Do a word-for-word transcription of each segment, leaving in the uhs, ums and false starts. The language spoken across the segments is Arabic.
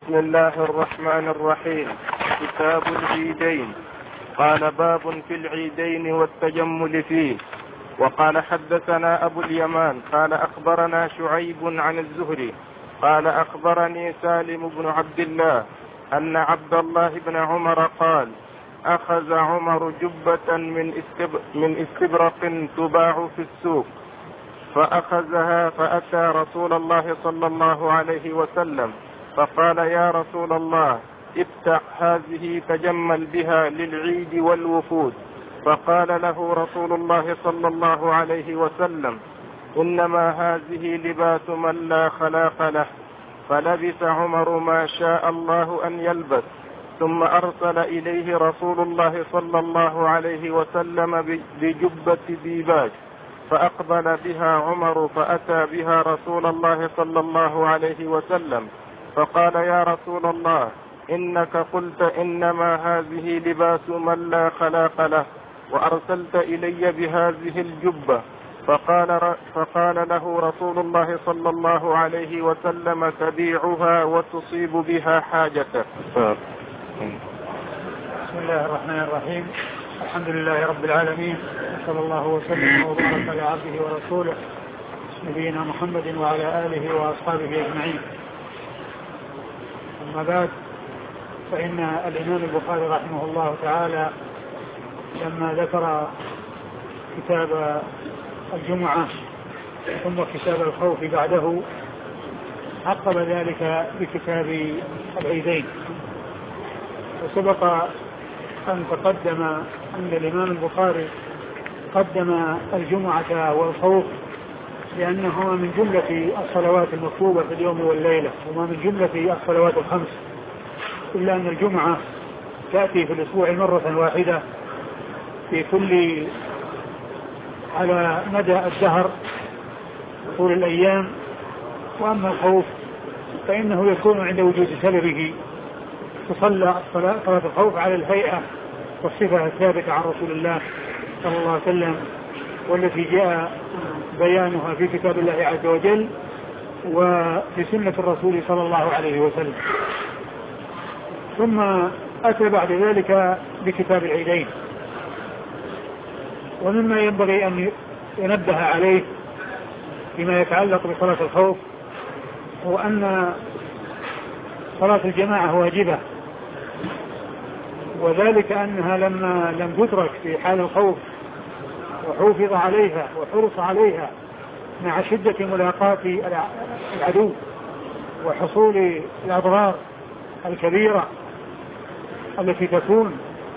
بسم الله الرحمن الرحيم. كتاب العيدين. قال باب في العيدين والتجمل فيه. وقال حدثنا أبو اليمان قال أخبرنا شعيب عن الزهري قال أخبرني سالم بن عبد الله أن عبد الله بن عمر قال أخذ عمر جبة من, استب... من استبرق تباع في السوق فأخذها فأتى رسول الله صلى الله عليه وسلم فقال يا رسول الله ابتع هذه تجمل بها للعيد والوفود. فقال له رسول الله صلى الله عليه وسلم إنما هذه لباس من لا خلاق له. فلبس عمر ما شاء الله أن يلبس ثم أرسل إليه رسول الله صلى الله عليه وسلم بجبة ديباج فأقبل بها عمر فأتى بها رسول الله صلى الله عليه وسلم فقال يا رسول الله إنك قلت إنما هذه لباس من لا خلاق له وأرسلت إلي بهذه الجبة. فقال, فقال له رسول الله صلى الله عليه وسلم تبيعها وتصيب بها حاجتك. بسم الله الرحمن الرحيم. الحمد لله رب العالمين صلى الله وسلم وبارك على عبده ورسوله نبينا محمد وعلى آله وأصحابه أجمعين. أما بعد، فإن الإمام البخاري رحمه الله تعالى لما ذكر كتاب الجمعة ثم كتاب الخوف بعده عقب ذلك بكتاب العيدين. وسبق أن تقدم أن الإمام البخاري قدم الجمعة والخوف لأنهما من جملة الصلوات المطلوبة في اليوم والليلة وما من جملة الصلوات الخمس، إلا أن الجمعة تأتي في الأسبوع مرة واحدة في كل على مدى الدهر طول الأيام. وأما الخوف فإنه يكون عند وجود سببه تصلى صلاة الخوف على الهيئة والصفة الثابتة عن رسول الله صلى الله عليه وسلم والتي جاء بيانها في كتاب الله عز وجل وفي سنة الرسول صلى الله عليه وسلم. ثم أتى بعد ذلك بكتاب العيدين. ومما ينبغي أن ينبه عليه فيما يتعلق بصلاة الخوف هو أن صلاة الجماعة واجبة، وذلك أنها لما لم تترك في حال الخوف وحوفظ عليها وحرص عليها مع شدة ملاقاة العدو وحصول الأضرار الكبيرة التي تكون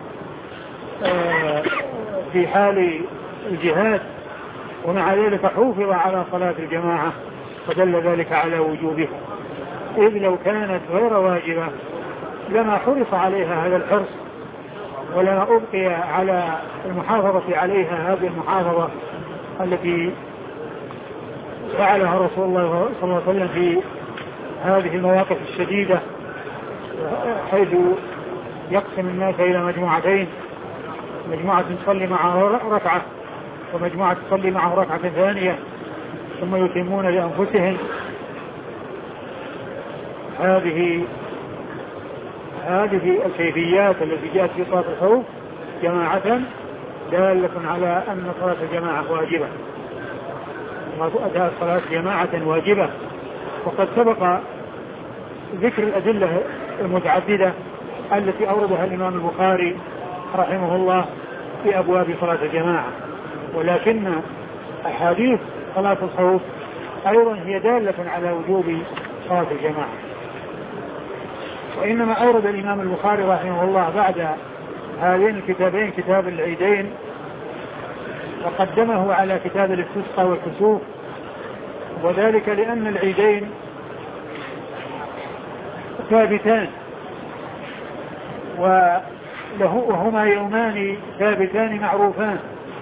في حال الجهاد، ومع ذلك حوفظ على صلاة الجماعة فدل ذلك على وجوبها، إذ لو كانت غير واجبة لما حرص عليها هذا الحرص ولما أبقي على المحافظة عليها هذه المحافظة التي فعلها رسول الله صلى الله عليه وسلم في هذه المواقف الشديدة، حيث يقسم الناس إلى مجموعتين، مجموعة تصلي معه ركعة ومجموعة تصلي معه ركعة ثانية ثم يتمون لأنفسهم. هذه هذه الكيفيات التي جاءت في صلاة الخوف جماعة دالة على أن صلاة الجماعة واجبة، أداء الصلاة جماعة واجبة. وقد سبق ذكر الأدلة المتعددة التي أوردها الإمام البخاري رحمه الله في أبواب صلاة الجماعة، ولكن أحاديث صلاة الخوف أيضا هي دالة على وجوب صلاة الجماعة. وإنما أورد الإمام البخاري رحمه الله بعد هذين الكتابين كتاب العيدين وقدمه على كتاب الاستسقاء والكسوف، وذلك لأن العيدين ثابتان وهما يومان ثابتان معروفان،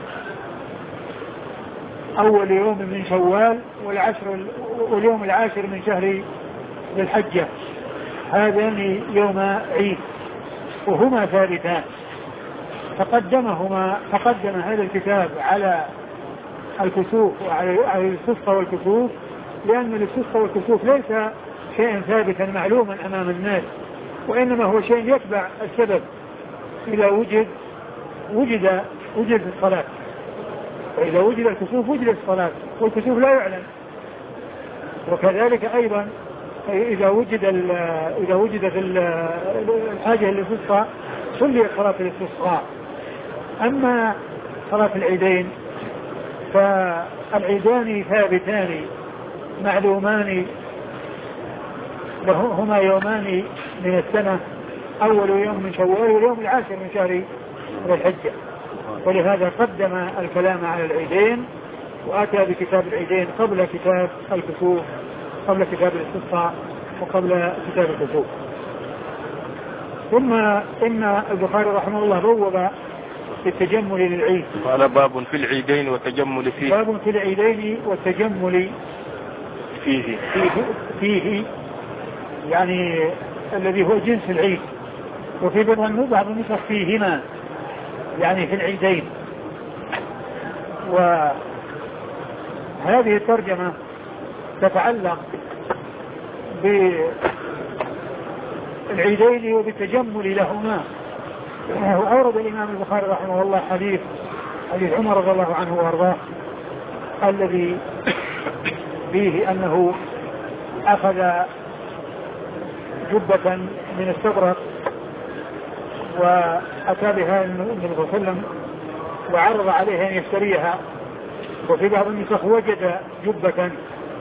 أول يوم من شوال والعشر واليوم العاشر من شهر ذي الحجة، هذان يوم عيد وهما ثابتان، فقدمهما فقدم هذا الكتاب على الكسوف وعلى الاستسقاء والكسوف، لأن الاستسقاء والكسوف ليس شيئا ثابتا معلوما أمام الناس، وإنما هو شيء يتبع السبب. إذا وجد وجد وجد الصلاة، وإذا وجد الكسوف وجد الصلاة، والكسوف لا يعلم. وكذلك أيضا إذا وجد إذا وجدت الحاجة للاستسقاء صلي صلاة الاستسقاء. أما صلاة العيدين فالعيدان ثابتان معلومان، هما يومان من السنة، أول يوم من شوال واليوم العاشر من شهر ذي الحجة، ولهذا قدم الكلام على العيدين وأتى بكتاب العيدين قبل كتاب الكسوف، قبل كتاب الاستسقاء وقبل كتاب الكسوف. ثم إن البخاري رحمه الله بوب في التجمل للعيد، قال باب في العيدين والتجمل فيه. باب في العيدين والتجمل فيه فيه, فيه يعني الذي هو جنس العيد، وفي بعض النسخ فيهما يعني في العيدين. وهذه الترجمة تتعلق بالعيدين وبالتجمل لهما. وأورد الإمام البخاري رحمه الله حديث حديث عمر رضي الله عنه وارضاه الذي فيه أنه أخذ جبة من استبرق وأتى بها النبي صلى الله عليه وسلم وعرض عليه أن يشتريها، وفي بعض النسخ وجد جبة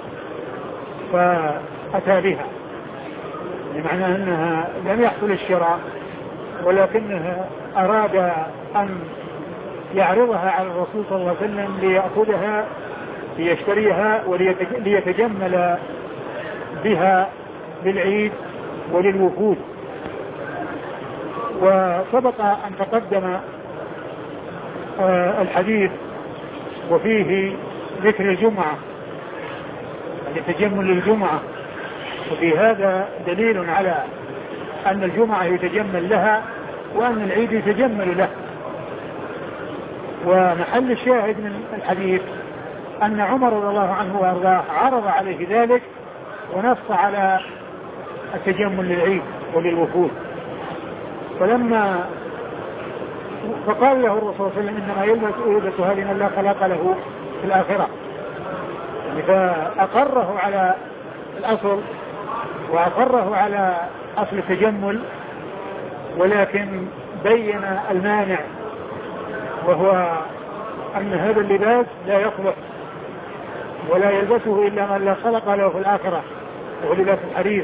فأتى بها، بمعنى أنها لم يحصل الشراء ولكنها أراد أن يعرضها على الرسول صلى الله عليه وسلم ليأخذها ليشتريها وليتجمل بها للعيد وللوفود. وسبق أن تقدم الحديث وفيه ذكر الجمعة، التجمل للجمعة، وفي هذا دليل على أن الجمعة يتجمل لها وأن العيد يتجمل له. ومحل الشاهد من الحديث أن عمر رضي الله عنه وارضاه عرض عليه ذلك ونص على التجمل للعيد وللوفود. فلما فقال له الرسول صلى الله عليه وسلم إنما يلبس يلبس هذه من لا خلاق له في الآخرة، فأقره على الأصل وأقره على أصل التجمل، ولكن بين المانع وهو أن هذا اللباس لا يصلح ولا يلبسه إلا من لا خلق له في الآخرة، وهو لباس الحرير.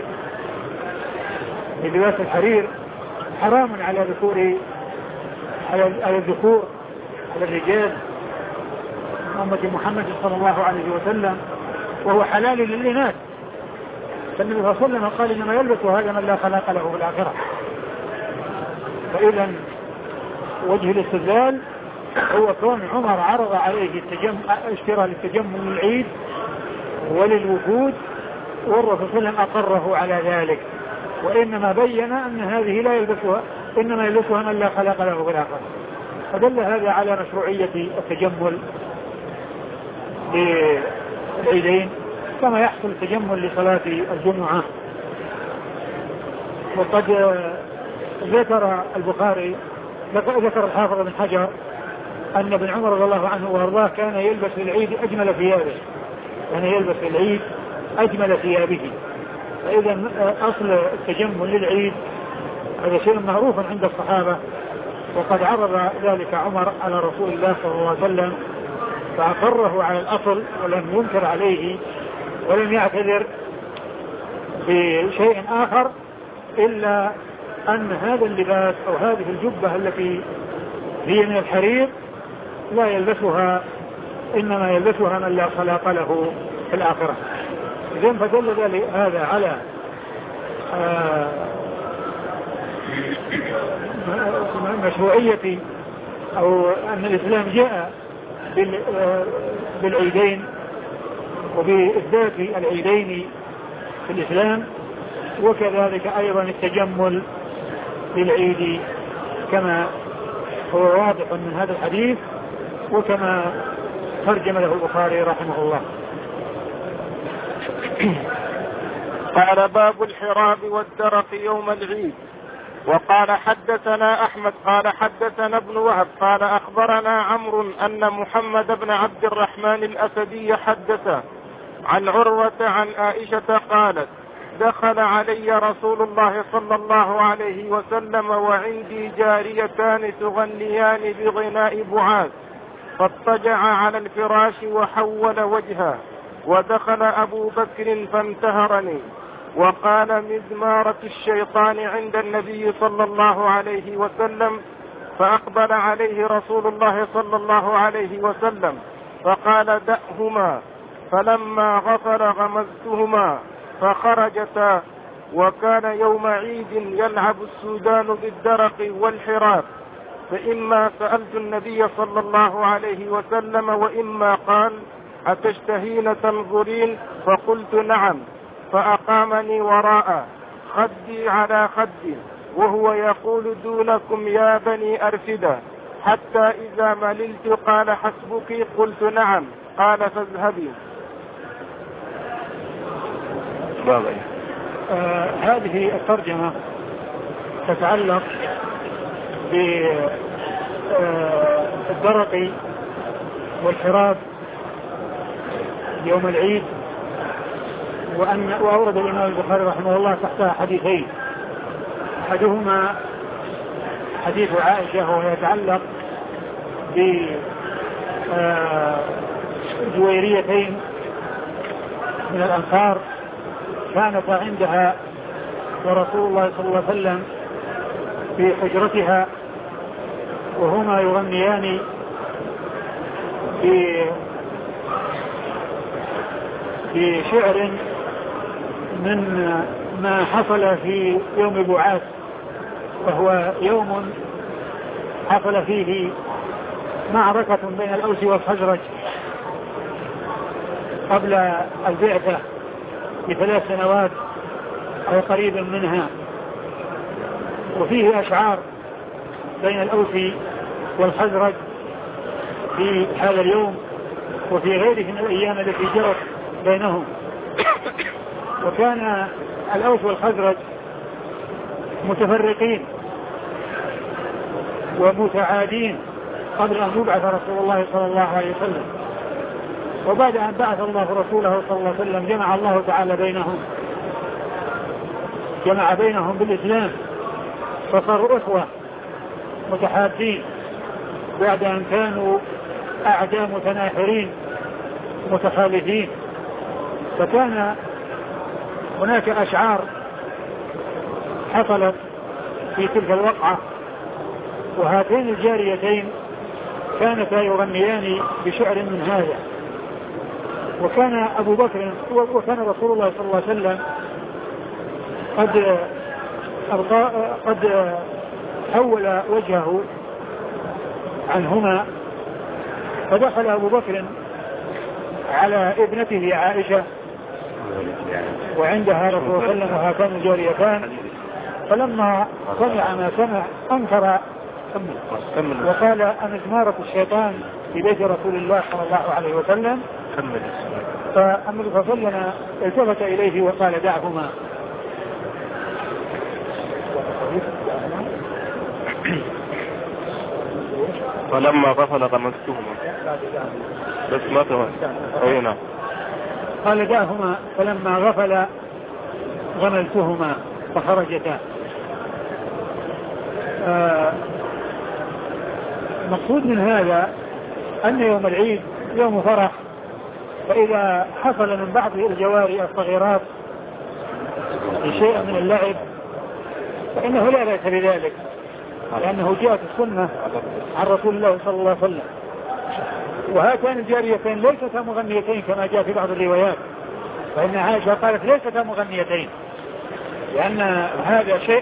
لباس الحرير حرام على ذكور على الذكور على الرجال أمة محمد صلى الله عليه وسلم، وهو حلال للإناث. فالنبي صلى الله عليه وسلم قال إنما يلبس هذا من لا خلاق له في الآخرة. فإذا وجه الاستدلال هو كون عمر عرض عليه التجمل اشترى للتجمل للعيد وللوفود، والرسول صلى الله عليه وسلم أقره على ذلك، وإنما بين أن هذه لا يلبسها إنما يلبسها من لا خلاق له في الآخرة. فدل هذا على مشروعية التجمل للعيدين كما يحصل التجمل لصلاة الجمعة. وقد ذكر البخاري ذكر الحافظ بن حجر أن ابن عمر رضي الله عنه وارضاه كان يلبس للعيد أجمل ثيابه، كان يلبس للعيد أجمل ثيابه. فإذا أصل التجمل للعيد هذا شيء معروف عند الصحابة، وقد عرض ذلك عمر على رسول الله صلى الله عليه وسلم فأقره على الأصل ولم ينكر عليه ولم يعتذر بشيء آخر إلا أن هذا اللباس أو هذه الجبة التي هي من الحرير لا يلبسها إنما يلبسها من لا خلاق له في الآخرة. إذن فدل ذلك هذا على آه مشروعية أو أن الإسلام جاء بالعيدين وبإثبات العيدين في الإسلام، وكذلك أيضا التجمل للعيد كما هو واضح من هذا الحديث وكما ترجم له البخاري رحمه الله. قال باب الحراب والدرق يوم العيد. وقال حدثنا أحمد قال حدثنا ابن وهب قال أخبرنا عمرو أن محمد بن عبد الرحمن الأسدي حدث عن عروة عن عائشة قالت دخل علي رسول الله صلى الله عليه وسلم وعندي جاريتان تغنيان بغناء بعاث، فاضطجع على الفراش وحول وجهه، ودخل أبو بكر فانتهرني وقال مزمارة الشيطان عند النبي صلى الله عليه وسلم، فأقبل عليه رسول الله صلى الله عليه وسلم فقال دعهما، فلما غفل غمزتهما فخرجتا. وكان يوم عيد يلعب السودان بالدرق والحراب، فإما سألت النبي صلى الله عليه وسلم وإما قال أتشتهين تنظرين؟ فقلت نعم، فأقامني وراء خدي على خدي وهو يقول دونكم يا بني أرفدة، حتى إذا مللت قال حسبك؟ قلت نعم، قال فاذهبي. آه هذه الترجمة تتعلق بالدرق والحراب يوم العيد، وأن وأورد الإمام البخاري رحمه الله تحتها حديثين، أحدهما حديث عائشة وهو يتعلق بجويريتين من الأنصار كانت عندها ورسول الله صلى الله عليه وسلم في حجرتها، وهما يغنيان في في شعر من ما حصل في يوم بعاث، وهو يوم حصل فيه معركة بين الأوس والخزرج قبل البعثة بثلاث سنوات أو قريبا منها، وفيه أشعار بين الأوس والخزرج في هذا اليوم وفي غيره من الأيام التي جرت بينهم. وكان الأوس والخزرج متفرقين ومتعادين قبل أن يبعث رسول الله صلى الله عليه وسلم، وبعد أن بعث الله رسوله صلى الله عليه وسلم جمع الله تعالى بينهم جمع بينهم بالإسلام، فصاروا إخوة متحابين بعد أن كانوا أعداء متناحرين متخالفين. فكان هناك أشعار حصلت في تلك الوقعة، وهاتين الجاريتين كانتا يغنيان بشعر من هذا. وكان أبو بكر وكان رسول الله صلى الله عليه وسلم قد قد حول وجهه عنهما، فدخل أبو بكر على ابنته عائشة وعندها رسول الله صلى الله عليه وسلم وهاتان جاريتان، فلما سمع ما سمع أنكر وقال أمزمارة الشيطان في بيت رسول الله صلى الله عليه وسلم. فالنبي صلى الله عليه وسلم التفت إليه وقال دعهما. فلما غفل غمزتهما بس ما تمام أينا قال دعهما، فلما غفل غملتهما فخرجتا. آه مقصود من هذا أن يوم العيد يوم فرح، فإذا حصل من بعض الجواري الصغيرات شيء من اللعب فإنه لا بأس بذلك، لأنه جاءت السنة عن رسول الله صلى الله عليه وسلم. وهاتان الجاريتين ليستا مغنيتين كما جاء في بعض الروايات، فإن عائشة قالت ليستا مغنيتين، لأن هذا شيء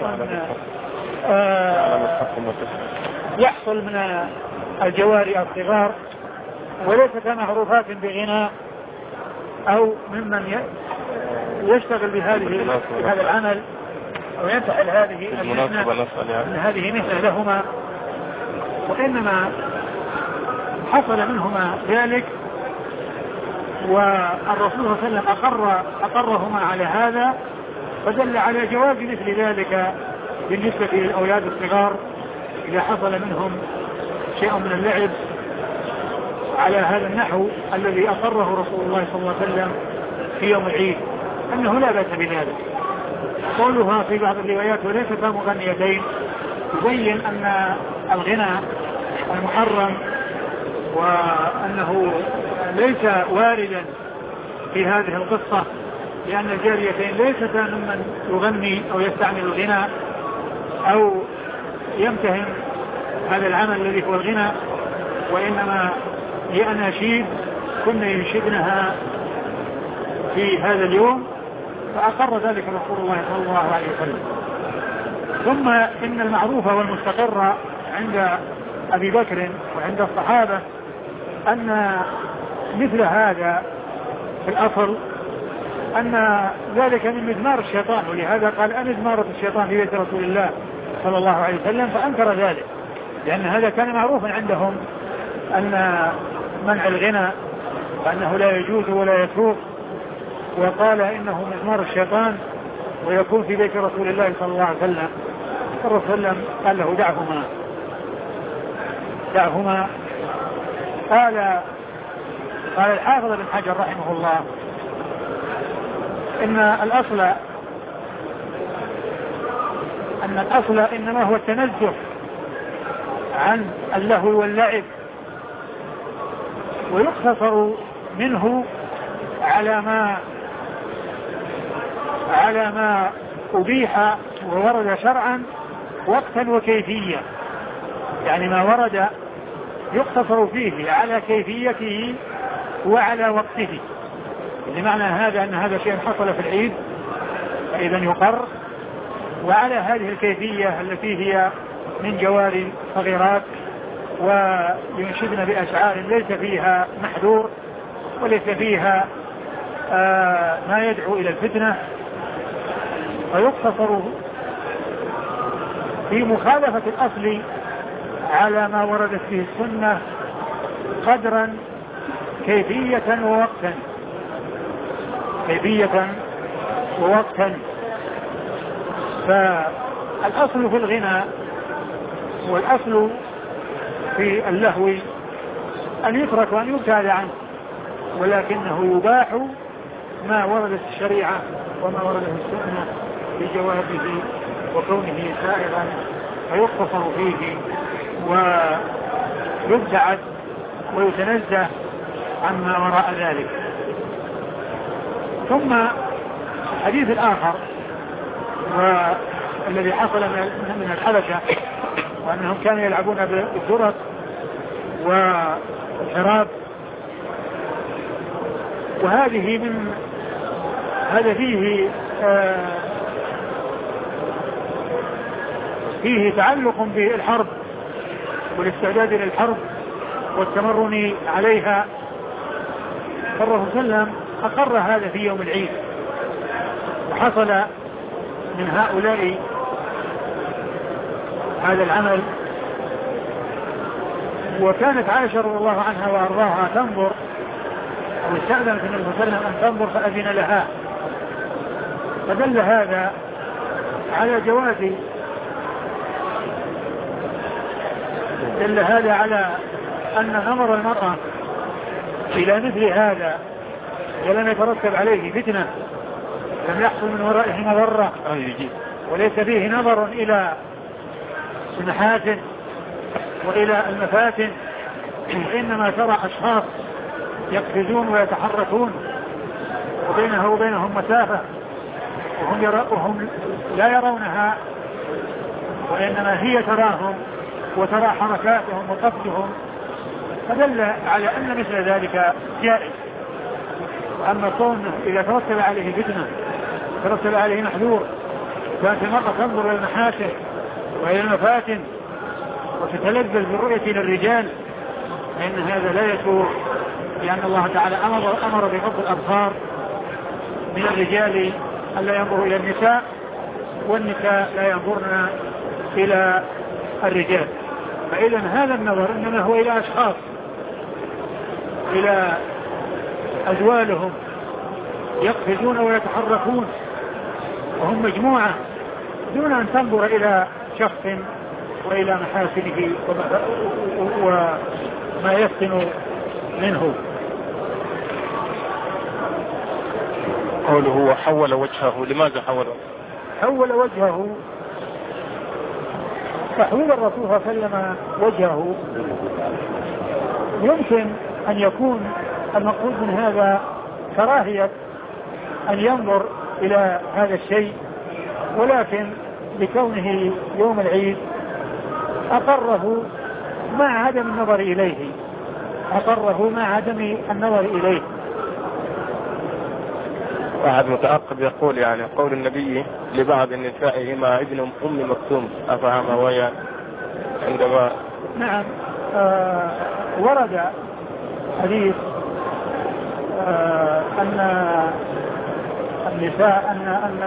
آه يحصل من الجواري الصغار وليستا معروفات بغناء أو ممن يشتغل بهذه بهذا العمل أو ينتحل هذه المهنة من هذه مهنة لهما، وإنما حصل منهما ذلك، والرسول صلى الله عليه وسلم أقر أقرهما على هذا فدل على جواز مثل ذلك بالنسبة للأولاد الصغار إذا حصل منهم شيء من اللعب على هذا النحو الذي أقره رسول الله صلى الله عليه وسلم في يوم العيد أنه لا بأس بذلك. قولها في بعض الروايات وليست مغنيتين يبين أن الغنى المحرم وأنه ليس واردا في هذه القصة، لأن الجاريتين ليستا ممن يغني أو يستعمل الغنى أو يمتهن هذا العمل الذي هو الغنى، وإنما هي أناشيد كنا ينشدنها في هذا اليوم، فأقر ذلك رسول الله صلى الله عليه وسلم. ثم إن المعروف والمستقر عند أبي بكر وعند الصحابة أن مثل هذا في الأصل أن ذلك من مزمار الشيطان، ولهذا قال أمزمارة الشيطان في بيت رسول الله صلى الله عليه وسلم، فأنكر ذلك لأن هذا كان معروفا عندهم أن منع الغنى وأنه لا يجوز ولا يسوق، وقال إنه مزمار الشيطان ويكون في بيت رسول الله صلى الله عليه وسلم. الرسول صلى الله عليه وسلم قال له دعهما دعهما قال قال الحافظ بن حجر رحمه الله إن الأصل أن الأصل إنما هو التنزه عن اللهو واللعب، ويقتصر منه على ما على ما أبيح وورد شرعا وقتا وكيفية، يعني ما ورد يقتصر فيه على كيفيته وعلى وقته. لمعنى هذا أن هذا شيء حصل في العيد فإذا يقر، وعلى هذه الكيفية التي هي من جوار صغيرات وينشدن بأشعار ليس فيها محذور وليس فيها آه ما يدعو إلى الفتنة، فيقتصر في مخالفة الأصل على ما وردت فيه السنة قدرا كيفية ووقتا كيفية ووقتا. فالأصل في الغنى والأصل في اللهو أن يترك وأن يبتعد عنه، ولكنه يباح ما وردت الشريعة وما وردت السنة بجوازه وكونه سائغا، فيقتصر فيه ويبتعد ويتنزه عما وراء ذلك. ثم الحديث الآخر والذي حصل من الحبشة وأنهم كانوا يلعبون بالدرق والحراب، وهذه من هذا فيه آه فيه تعلق بالحرب والاستعداد للحرب والتمرن عليها. فالرسول صلى الله عليه وسلم أقر هذا في يوم العيد، وحصل من هؤلاء هذا العمل. وكانت عائشة رضي الله عنها وأرضاها تنظر أو استأذنت النبي صلى الله عليه وسلم أن تنظر فأذن لها، فدل هذا على جواز دل هذا على أن نظر المرأة إلى مثل هذا ولم يترتب عليه فتنة، لم يحصل من ورائه مضرة، وليس فيه نظر إلى المحاسن وإلى المفاتن، وإنما ترى أشخاص يقفزون ويتحركون وبينه وبينهم مسافة وهم, يرى وهم لا يرونها، وإنما هي تراهم وترى حركاتهم وقفزهم، فدل على أن مثل ذلك جائز. أما كون إذا ترتب عليه فتنة ترتب عليه محذور، كانت المرأة تنظر إلى المحاسن وإلى المفاتن وتتلذذ بالرؤية للرجال، فإن هذا لا يسوء، لأن الله تعالى أمر, أمر بغض الأبصار من الرجال ألا ينظروا إلى النساء، والنساء لا ينظرن إلى الرجال. فإذا هذا النظر إنما هو إلى أشخاص، إلى أزوالهم يقفزون ويتحركون وهم مجموعة دون أن تنظر إلى شخص وإلى محاسنه وما يفتن منه. قوله وحول وجهه، لماذا حوله؟ حول وجهه، تحويل الرسول صلى الله عليه وسلم وجهه يمكن أن يكون المقصود من هذا كراهية أن ينظر إلى هذا الشيء، ولكن لكونه يوم العيد أقره مع عدم النظر إليه، أقره مع عدم النظر إليه. واحد متعقب يقول يعني قول النبي لبعض النساء مع ابن أم مكتوم أفهم ويا عندما نعم آه ورد حديث آه أن النساء أن أن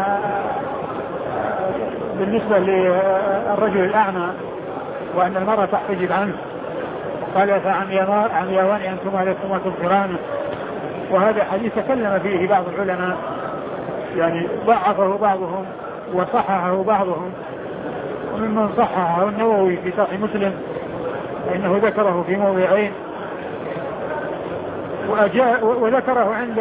بالنسبة للرجل الأعمى وأن المرأة تحتجب عنه، قال فعمياوان أنتما لستما تبصرانه. وهذا حديث تكلم فيه بعض العلماء، يعني ضعفه بعضهم وصححه بعضهم، وممن صححه النووي في صحيح مسلم فإنه ذكره في موضعين، وذكره عند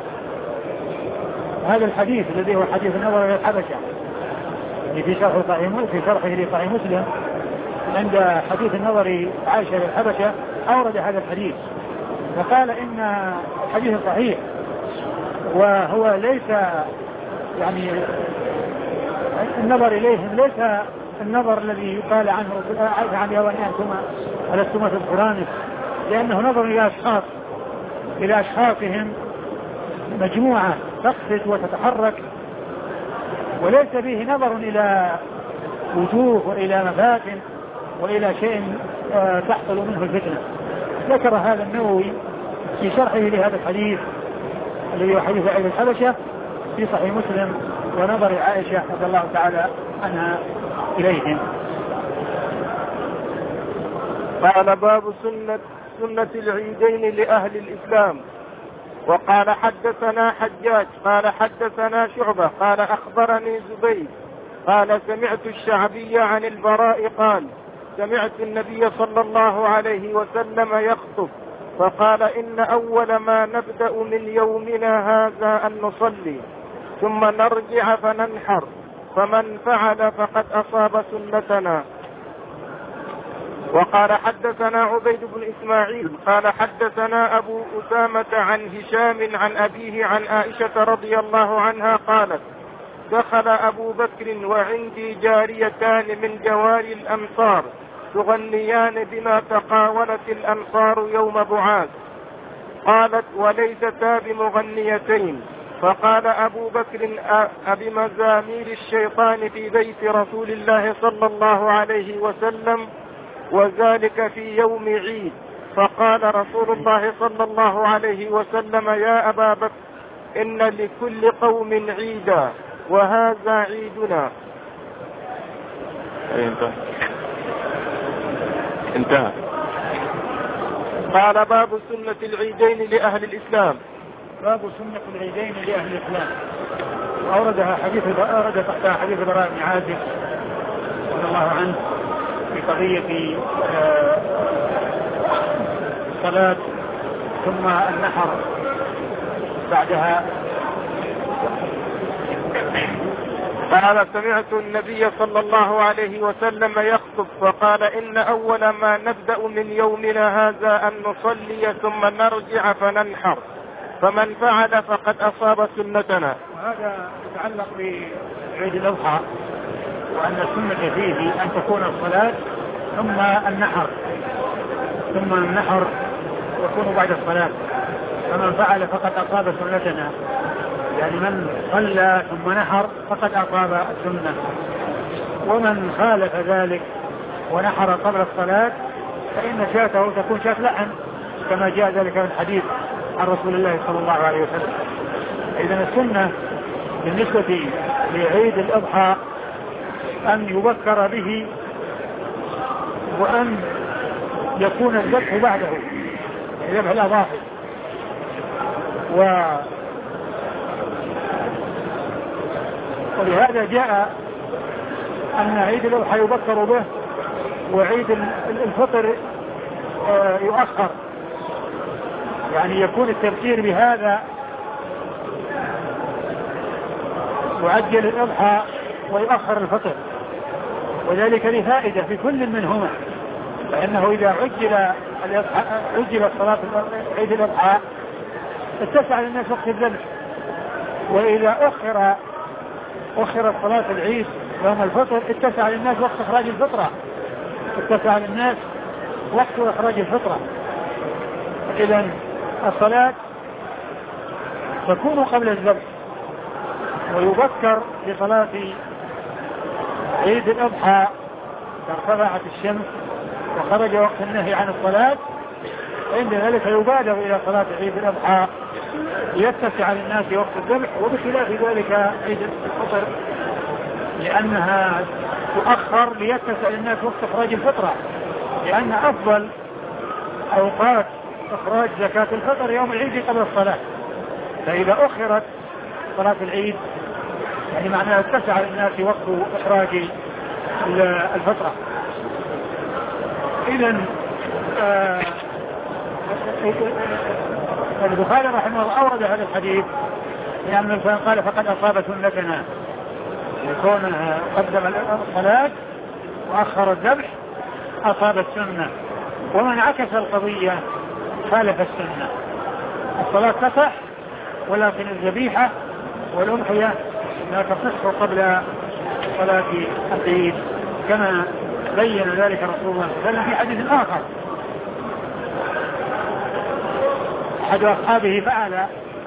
هذا الحديث الذي هو حديث النظر إلى الحبشة في شرح صحيح في شرحه لصحيح مسلم، عند حديث النظر عائشة إلى الحبشة أورد هذا الحديث وقال إن الحديث صحيح، وهو ليس يعني النظر إليهم ليس النظر الذي يقال عنه عن يوانيانكما ألستما تذكرانه، لأنه نظر إلى أشخاص إلى أشخاصهم مجموعة تقصد وتتحرك، وليس فيه نظر إلى وجوه وإلى مفاتن وإلى شيء تحصل منه الفتنة. ذكر هذا النووي في شرحه لهذا الحديث الذي هو حديث عائشة الحبشة في صحيح مسلم ونظر عائشة رضي الله تعالى عنها إليهم. قال باب سنة سنة العيدين لأهل الإسلام. وقال حدثنا حجاج قال حدثنا شعبة قال أخبرني زبيد قال سمعت الشعبي عن البراء قال سمعت النبي صلى الله عليه وسلم يخطب فقال إن أول ما نبدأ من يومنا هذا أن نصلي ثم نرجع فننحر فمن فعل فقد أصاب سنتنا. وقال حدثنا عبيد بن إسماعيل قال حدثنا أبو أسامة عن هشام عن أبيه عن عائشة رضي الله عنها قالت دخل أبو بكر وعندي جاريتان من جواري الأمصار تغنيان بما تقاولت الأنصار يوم بعاث. قالت وليستا بمغنيتين. فقال أبو بكر أبمزامير الشيطان في بيت رسول الله صلى الله عليه وسلم وذلك في يوم عيد. فقال رسول الله صلى الله عليه وسلم يا أبا بكر إن لكل قوم عيدا وهذا عيدنا. انتهى انتهى. قال باب سنة العيدين لأهل الإسلام. باب سنة العيدين لأهل الإسلام. أوردها حديث أورد تحتها حديث براء بن عازب رضي الله عنه في قضية الصلاة ثم النحر بعدها. قال سمعت النبي صلى الله عليه وسلم يخطب فقال إن أول ما نبدأ من يومنا هذا أن نصلي ثم نرجع فننحر فمن فعل فقد أصاب سنتنا. وهذا يتعلق بعيد الأضحى وأن السنة فيه أن تكون الصلاة ثم النحر ثم النحر يكون بعد الصلاة، فمن فعل فقد أصاب سنتنا، يعني من صلى ثم نحر فقد أصاب السنة، ومن خالف ذلك ونحر قبل الصلاة فإن شاته تكون شاة لحم كما جاء ذلك في الحديث عن رسول الله صلى الله عليه وسلم. إذن السنة بالنسبة لعيد الأضحى أن يبكر به وأن يكون الذبح بعده، ذبح الأضاحي. ولهذا جاء أن عيد الأضحى يبكر به وعيد الفطر يؤخر، يعني يكون التبكير بهذا يعجل الأضحى ويؤخر الفطر، وذلك لفائدة في كل منهما، فإنه إذا عجل عجل صلاة عيد الأضحى اتسع للناس وقت الذبح، وإذا أخر أخر صلاة العيد يوم الفطر اتسع للناس وقت إخراج الفطرة اتسع للناس وقت إخراج الفطرة. إذن الصلاة تكون قبل الذبح، ويبكر لصلاة عيد الأضحى ارتفعت الشمس وخرج وقت النهي عن الصلاة، عند ذلك يبادر إلى صلاة عيد الأضحى ليتسع للناس وقت الذبح، وبخلاف ذلك عيد الفطر لأنها تؤخر ليتسع للناس وقت إخراج الفطرة، لأن أفضل أوقات إخراج زكاة الفطر يوم العيد قبل الصلاة، فإذا أخرت صلاة العيد يعني معناها اتسع للناس وقت إخراج الفطرة. إذن آه البخاري رحمه الله أورد هذا الحديث لأن الإنسان قال فقد أصاب سنتنا، يكون قدم الصلاة وأخر الذبح أصاب السنة، ومن عكس القضية خالف السنة. الصلاة تصح ولكن الذبيحة والأضحية لا تصح قبل صلاة العيد، كما بين ذلك رسول الله صلى الله عليه وسلم في حديث آخر. أحد أصحابه فعل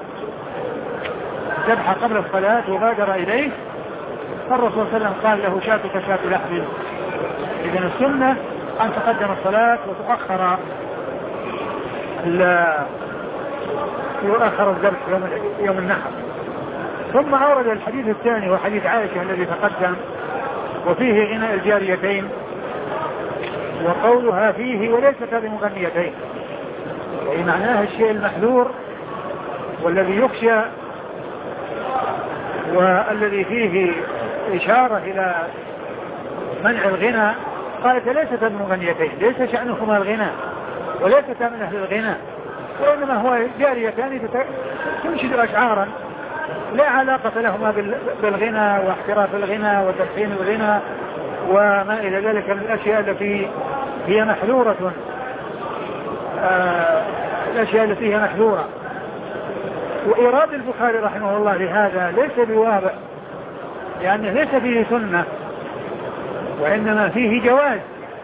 ذبح قبل الصلاة وبادر إليه، فالرسول صلى الله عليه وسلم قال له شاتك شات لحم. إذن السنة أن تقدم الصلاة وتؤخر يؤخر الذبح يوم, يوم النحر. ثم أورد الحديث الثاني وحديث عائشة الذي تقدم وفيه غناء الجاريتين، وقولها فيه وليست بمغنيتين، أي معناها الشيء المحذور والذي يخشى والذي فيه إشارة إلى منع الغناء. قالت ليست بمغنيتين، ليس شأنهما الغناء وليست من أهل الغناء، وإنما هو جاريتان تنشد أشعارا لا علاقة لهما بالغنى واحتراف الغنى وتدخين الغنى وما إلى ذلك من الأشياء التي هي محذورة، آه الأشياء التي هي محذورة. وإيراد البخاري رحمه الله لهذا ليس بواضح، لأنه ليس فيه سنة وإنما فيه جواز،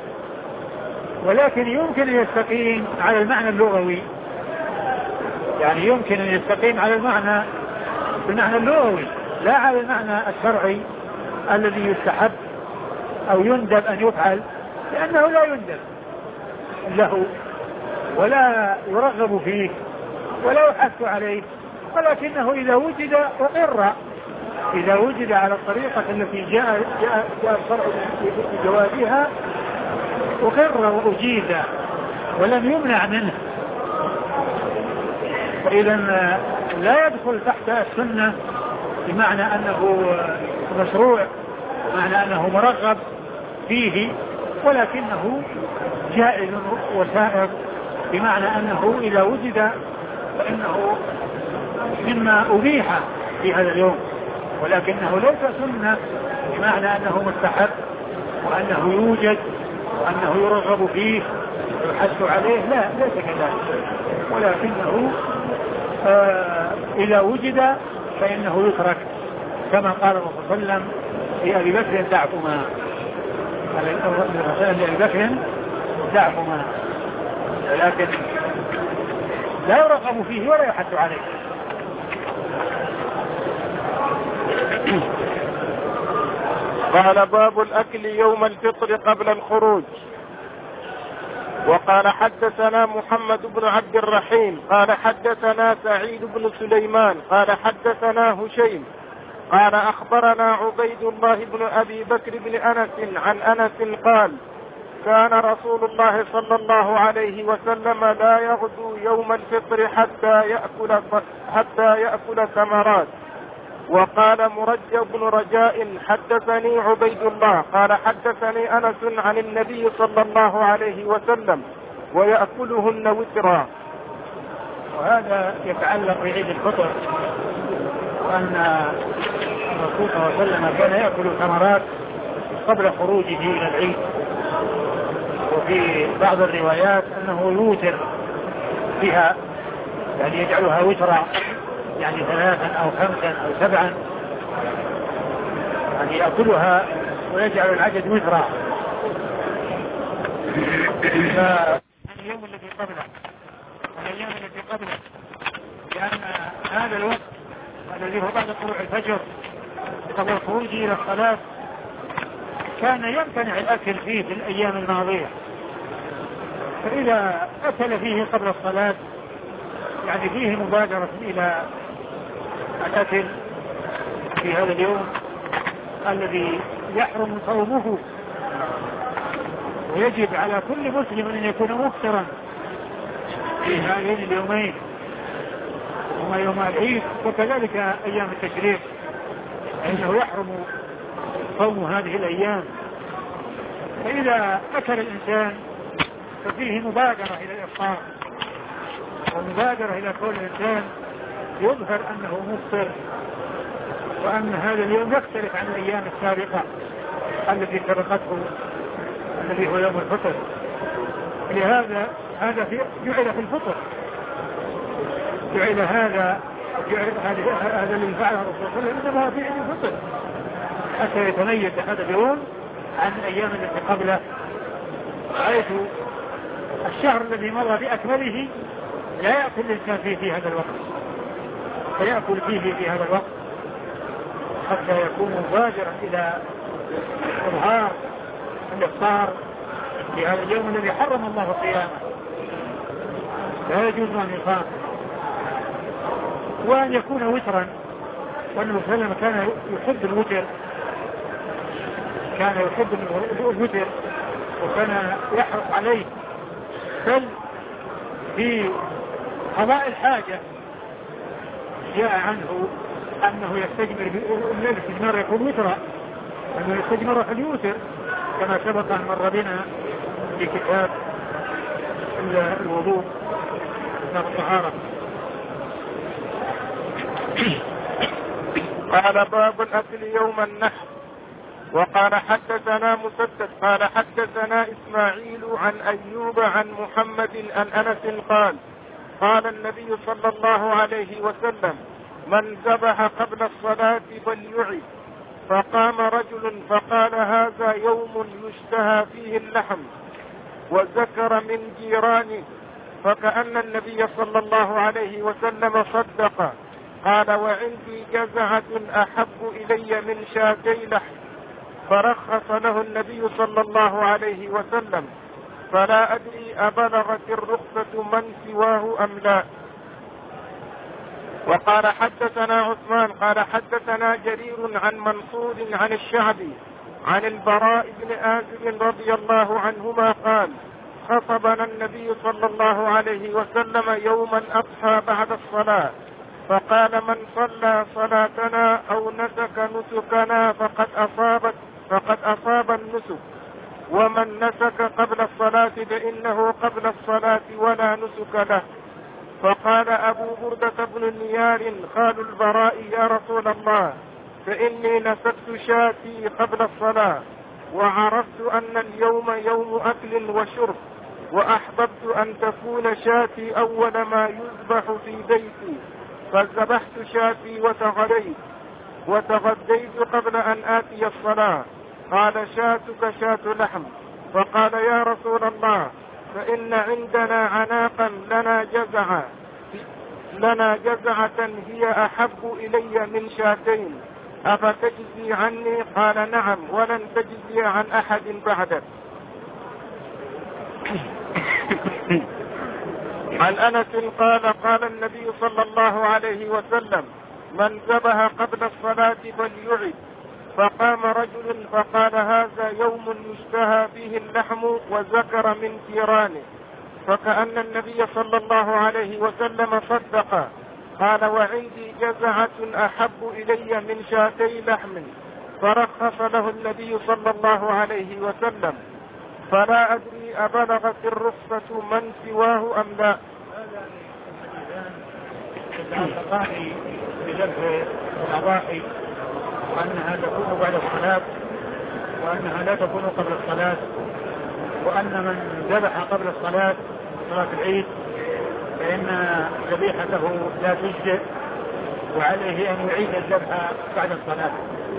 ولكن يمكن أن يستقيم على المعنى اللغوي، يعني يمكن أن يستقيم على المعنى المعنى اللغوي لا على المعنى الشرعي الذي يستحب أو يندب أن يفعل، لأنه لا يندب له ولا يرغب فيه ولا يحث عليه، ولكنه إذا وجد أقر، إذا وجد على الطريقة التي جاء جاء جاء الشرع بجوازها أقر وأجيز ولم يمنع منه، فإذا لا يدخل تحت السنة بمعنى أنه مشروع، بمعنى أنه مرغب فيه، ولكنه جائز وسائر، بمعنى أنه إذا وجد فإنه مما أبيح في هذا اليوم، ولكنه ليس سنة بمعنى أنه مستحب وأنه يوجد وأنه يرغب فيه ويحث عليه، لا ليس كذلك، ولكنه آه إذا وجد فإنه يترك، كما قال الرسول صلى الله عليه وسلم لأبي بكر دعكما، لأبي بكر دعكما، ولكن لا يرغب فيه ولا يحث عليه. قال باب الأكل يوم الفطر قبل الخروج. وقال حدثنا محمد بن عبد الرحيم قال حدثنا سعيد بن سليمان قال حدثنا هشيم قال أخبرنا عبيد الله بن أبي بكر بن أنس عن أنس قال كان رسول الله صلى الله عليه وسلم لا يغدو يوم الفطر حتى يأكل حتى يأكل ثمرات وقال مرجى بن رجاء حدثني عبيد الله قال حدثني أنس عن النبي صلى الله عليه وسلم ويأكلهن وترا. وهذا يتعلق بعيد الفطر، وأن الرسول صلى الله عليه وسلم كان يأكل الثمرات قبل خروجه إلى العيد، وفي بعض الروايات أنه يوتر بها، يعني يجعلها وترا، يعني ثلاثا أو خمسا أو سبعا، يعني يأكلها ويجعل العدد وترا. فاليوم الذي قبله والأيام التي قبله، لأن هذا الوقت الذي هو بعد طلوع الفجر قبل الخروج إلى الصلاة كان يمتنع الأكل فيه في الأيام الماضية، فإذا أكل فيه قبل الصلاة يعني فيه مبادرة إلى الأكل في هذا اليوم الذي يحرم صومه. ويجب على كل مسلم أن يكون مفطرا في هذين اليومين، هما يوم العيد وكذلك أيام التشريق، فإنه يحرم صوم هذه الأيام. فإذا أكل الإنسان ففيه مبادرة إلى الإفطار، ومبادرة إلى كل إنسان يظهر أنه مفطر، وأن هذا اليوم يختلف عن الأيام السابقة التي سبقته الذي هو يوم الفطر. لهذا هذا في جعل في الفطر، جعل هذا جعل هذا الذي فعله الرسول صلى الله عليه وسلم إنما في عيد الفطر حتى يتميز هذا اليوم عن الأيام التي قبله، حيث الشهر الذي مر بأكمله لا يأكل الإنسان فيه في هذا الوقت، فيأكل فيه في هذا الوقت حتى يكون مبادرا إلى إظهار الإفطار في هذا اليوم الذي حرم الله صيامه، لا يجوز أن يصام، وأن يكون وترا. والنبي صلى الله عليه وسلم كان يحب الوتر، كان يحب الوتر وكان يحرص عليه، بل في قضاء الحاجة جاء عنه أنه يستجمر الليل استجمار يكون وترا، أنه يستجمر في اليوتر كما سبق أن مر بنا في كتاب الوضوء كتاب الطهارة. قال باب الأكل يوم النحر. وقال حدثنا مسدد قال حدثنا إسماعيل عن أيوب عن محمد عن أنس قال قال النبي صلى الله عليه وسلم من ذبح قبل الصلاة فليعد. فقام رجل فقال هذا يوم يشتهى فيه اللحم، وذكر من جيرانه، فكأن النبي صلى الله عليه وسلم صدق. قال وعندي جزعة أحب إلي من شاتي لحم، فرخص له النبي صلى الله عليه وسلم، فلا أدري أبلغت الرخصة من سواه أم لا. وقال حدثنا عثمان قال حدثنا جرير عن منصور عن الشعبي عن البراء بن آزب رضي الله عنهما قال خطبنا النبي صلى الله عليه وسلم يوما أضحى بعد الصلاة، فقال من صلى صلاتنا أو نسك نسكنا فقد أصابت فقد أصاب النسك، ومن نسك قبل الصلاة فإنه قبل الصلاة ولا نسك له. فقال أبو بردة بن نيار خال البراء يا رسول الله فإني نسكت شاتي قبل الصلاة، وعرفت أن اليوم يوم أكل وشرب، وأحببت أن تكون شاتي أول ما يذبح في بيتي، فذبحت شاتي وتغديت وتغديت قبل أن آتي الصلاة. قال شاتك شات لحم. فقال يا رسول الله فإن عندنا عناقا لنا جزعة لنا جزعة هي أحب إلي من شاتين، أفتجزي عني؟ قال نعم، ولن تجزي عن أحد بعدك. عن أنس قال قال النبي صلى الله عليه وسلم من ذبح قبل الصلاة فليعد. فقام رجل فقال هذا يوم يشتهى فيه اللحم، وذكر من جيرانه، فكأن النبي صلى الله عليه وسلم صدق. قال وعندي جزعة أحب إلي من شاتي لحم، فرخص له النبي صلى الله عليه وسلم، فلا أدري أبلغت الرخصة من سواه أم لا. الثاني بذبح الأضاحي وأنها تكون بعد الصلاة وأنها لا تكون قبل الصلاة، وأن من ذبح قبل الصلاة صلاة العيد فإن ذبيحته لا تجزئ وعليه أن يعيد الذبح بعد الصلاة.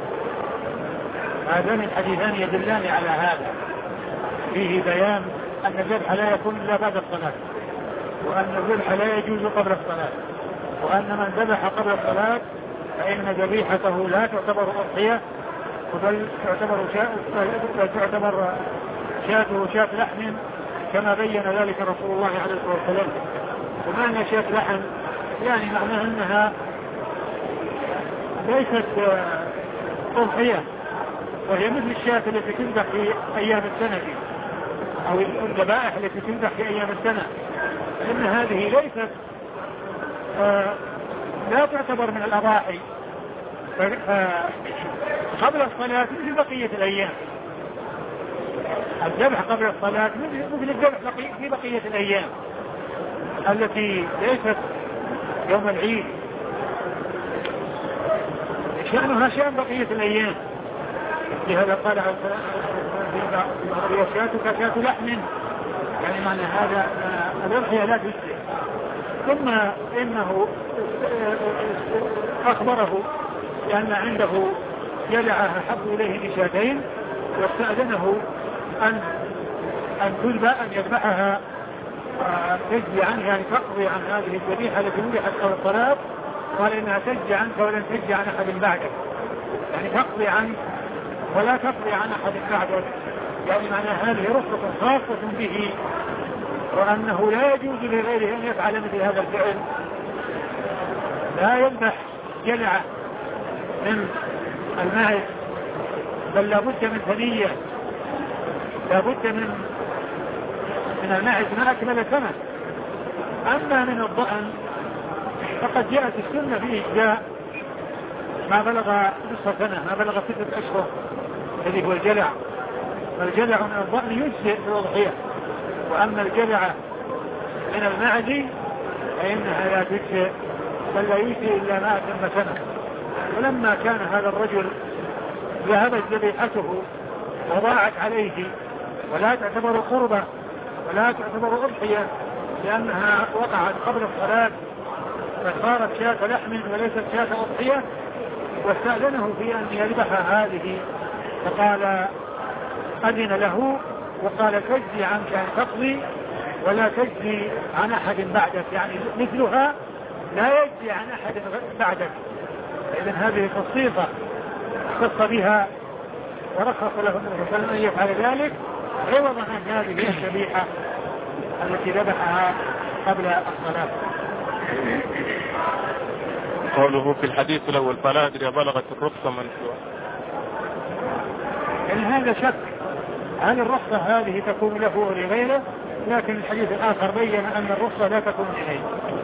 هذان الحديثان يدلان على هذا، فيه بيان أن الذبح لا يكون إلا بعد الصلاة، وأن الذبح لا يجوز قبل الصلاة، وأن من ذبح قبل الصلاة فإن ذبيحته لا تعتبر أضحية بل تعتبر شاة تعتبر شاته شاة لحم كما بين ذلك رسول الله عليه الصلاة والسلام. ومعنى شاة لحم يعني معناه أنها ليست أضحية، وهي مثل الشاة التي تذبح في أيام السنة أو الذبائح التي تذبح في أيام السنة، فإن هذه ليست آه لا تعتبر من الأضاحي قبل الصلاة مثل بقية الأيام. الذبح قبل الصلاة مثل الذبح في بقية الأيام التي ليست يوم العيد، شأنها شأن بقية الأيام. لهذا قال شاتك شاة لحم، يعني معنى هذا الأضحية لا تجزئ. ثم إنه أخبره لأن عنده جلعة أحب إليه بشاتين، واستأذنه أن أن تذبح أن يذبحها تجزي عنه، يعني تقضي عن هذه الذبيحة التي ذبحت قبل الصلاة. قال إنها تجزي عنك ولن تجزي عن أحد بعدك، يعني تقضي عنك ولا تقضي عن أحد بعدك، يعني معنى هذه رخصة خاصة به، وأنه لا يجوز لغيره أن يفعل مثل هذا الفعل. لا يذبح جلعة من الماء بل لابد من ثنية، لابد من من الماء ما أكمل سنة. أما من الضأن فقد جاءت السنة فيه إجزاء ما بلغ نصف سنة، ما بلغ ستة أشهر الذي هو الجلع، فالجلع من الضأن يجزئ في الأضحية، وأما الجلع من المعز فإنها لا تجزئ بل لا يجزئ إلا ما أتم سنة. ولما كان هذا الرجل ذهبت ذبيحته وضاعت عليه ولا تعتبر قربة ولا تعتبر أضحية لأنها وقعت قبل الصلاة فصارت شاة لحم وليست شاة أضحية، واستأذنه في أن يذبح هذه، فقال أذن له وقال تجزي عنك أن تقضي ولا تجزي عن أحد بعدك، يعني مثلها لا يجزي عن أحد بعدك. إذن هذه خصيصة خص بها ورخص له النبي صلى الله عليه وسلم أن يفعل ذلك عوضا عن هذه الذبيحة التي ذبحها قبل الصلاة. قوله في الحديث الأول فلا أدري بلغت الرخصة من سواه، إن هذا شك هل الرخصة هذه تكون له ولغيره، لكن الحديث الآخر بين أن الرخصة لا تكون لغيره.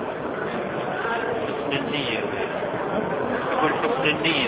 حسن النية يقول حسن النية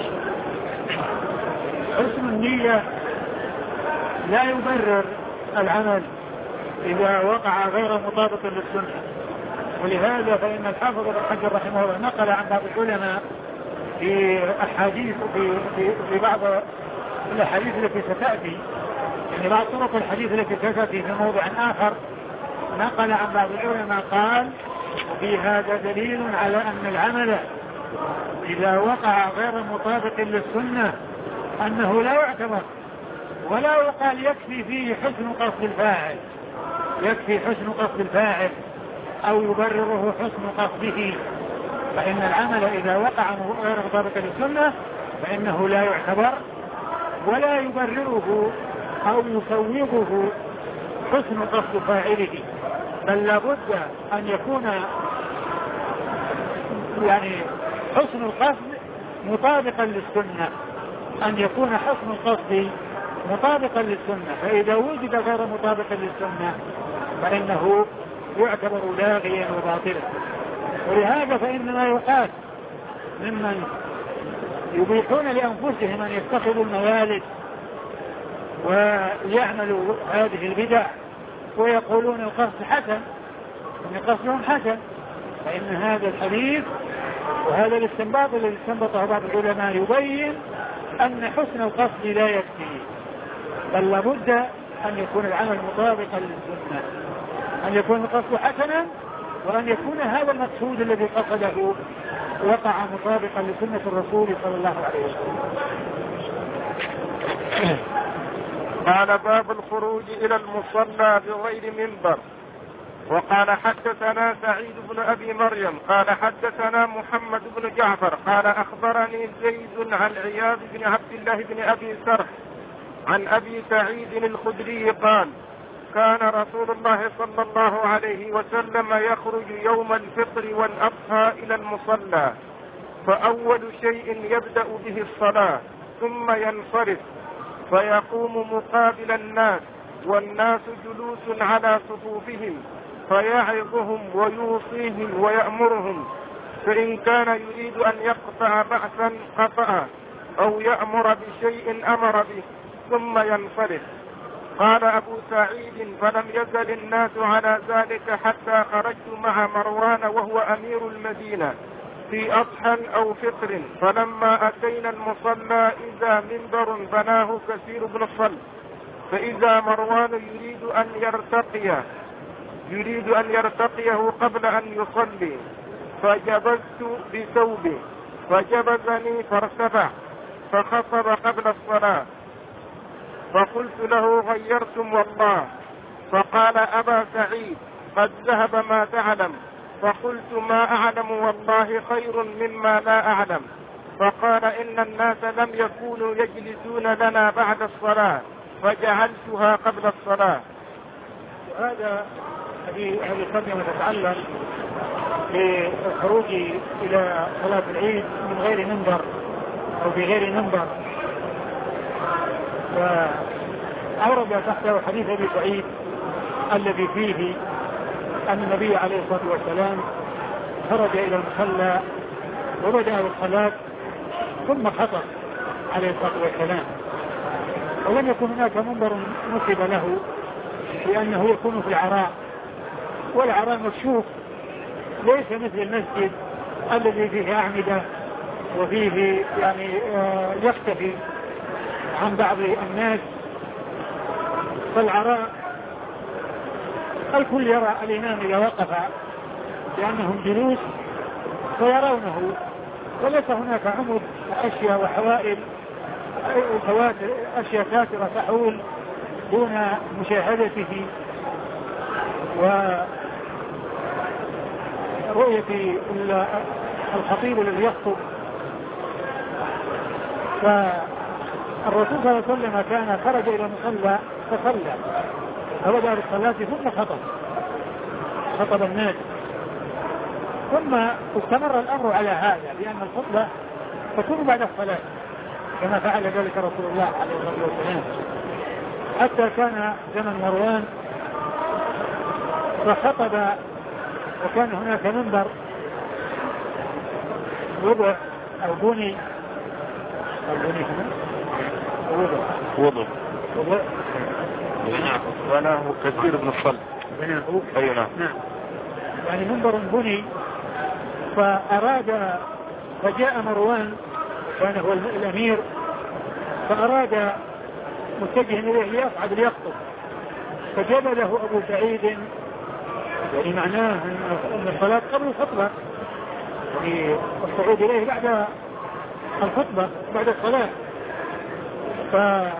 حسن النية لا يبرر العمل إذا وقع غير مطابق للسنة، ولهذا فإن الحافظ ابن حجر رحمه الله نقل عن بعض العلماء في أحاديث في, في, في بعض الأحاديث التي ستأتي، يعني بعض طرق الحديث التي ستأتي في موضع آخر، نقل عن بعض العلماء قال وفي هذا دليل على أن العمل إذا وقع غير مطابق للسنة أنه لا يعتبر ولا يقال يكفي فيه حسن قصد الفاعل، يكفي حسن قصد الفاعل أو يبرره حسن قصده، فإن العمل إذا وقع غير مطابق للسنة فإنه لا يعتبر ولا يبرره أو يسوغه حسن قصد فاعله، بل لابد أن يكون يعني حسن القصد مطابقا للسنة، أن يكون حسن القصد مطابقا للسنة، فإذا وجد غير مطابقا للسنة فإنه يعتبر لاغيا وباطلا. ولهذا فإنما يقال ممن يبيحون لأنفسهم أن يتخذوا الموالد ويعملوا هذه البدع ويقولون القصد حسن، أن قصدهم حسن، فإن هذا الحديث وهذا الاستنباط الذي استنبطه بعض العلماء يبين أن حسن القصد لا يكفي، بل لابد أن يكون العمل مطابقا للسنة، أن يكون القصد حسنا، وأن يكون هذا المقصود الذي قصده وقع مطابقا لسنة الرسول صلى الله عليه وسلم. قال باب الخروج إلى المصلى بغير منبر. وقال حدثنا سعيد بن أبي مريم قال حدثنا محمد بن جعفر قال أخبرني زيد عن عياض بن عبد الله بن أبي سرح عن أبي سعيد الخدري قال كان رسول الله صلى الله عليه وسلم يخرج يوم الفطر والأضحى إلى المصلى، فأول شيء يبدأ به الصلاة ثم ينصرف فيقوم مقابل الناس والناس جلوس على صفوفهم فيعظهم ويوصيهم ويأمرهم، فإن كان يريد أن يقطع بعثا قطعه أو يأمر بشيء أمر به ثم ينصرف. قال أبو سعيد فلم يزل الناس على ذلك حتى خرجت مع مروان وهو أمير المدينة في أضحى أو فطر، فلما أتينا المصلى إذا منبر بناه كثير بن الصلب، فإذا مروان يريد أن يرتقي يريد أن يرتقيه قبل أن يصلي، فجبزت بثوبه فجبزني فارتفع فخطب قبل الصلاة، فقلت له غيرتم والله، فقال أبا سعيد قد ذهب ما تعلم، فقلت ما أعلم والله خير مما لا أعلم، فقال إن الناس لم يكونوا يجلسون لنا بعد الصلاة فجعلتها قبل الصلاة. وهذا هذه الترجمة تتعلق بالخروج إلى صلاة العيد من غير منبر أو بغير منبر، وأورد تحته حديث أبي سعيد الذي فيه أن النبي عليه الصلاة والسلام خرج إلى المصلى وبدأ بالصلاة ثم خطب عليه الصلاة والسلام، ولم يكن هناك منبر نصب له لأنه يكون في العراء، والعراء مكشوف ليس مثل المسجد الذي فيه أعمدة وفيه يعني يختفي عن بعض الناس، فالعراء الكل يرى الإمام إذا وقف لأنهم جلوس فيرونه، وليس هناك عمد أشياء وحوائل أشياء كثيرة تحول دون مشاهدته ورؤية الخطيب الذي يخطب. فالرسول صلى الله عليه وسلم كان خرج إلى المصلى فصلى فبدأ بالصلاة ثم خطب خطب الناس، ثم استمر الأمر على هذا لأن الخطبة تكون بعد الصلاة كما فعل ذلك رسول الله عليه الصلاة والسلام، حتى كان زمن مروان فخطب وكان هناك منبر وضع أو بني أو بني هنا وضع وضع وضع بناه كثير من الصلب بناه أي نعم نعم يعني منبر بني، فأراد فجاء مروان كان هو الأمير فأراد متجه إليه ليصعد ليخطب، فجاب له أبو سعيد يعني معناه أن الصلاة قبل الخطبة، يعني الصعود إليه بعد الخطبة بعد الصلاة، ف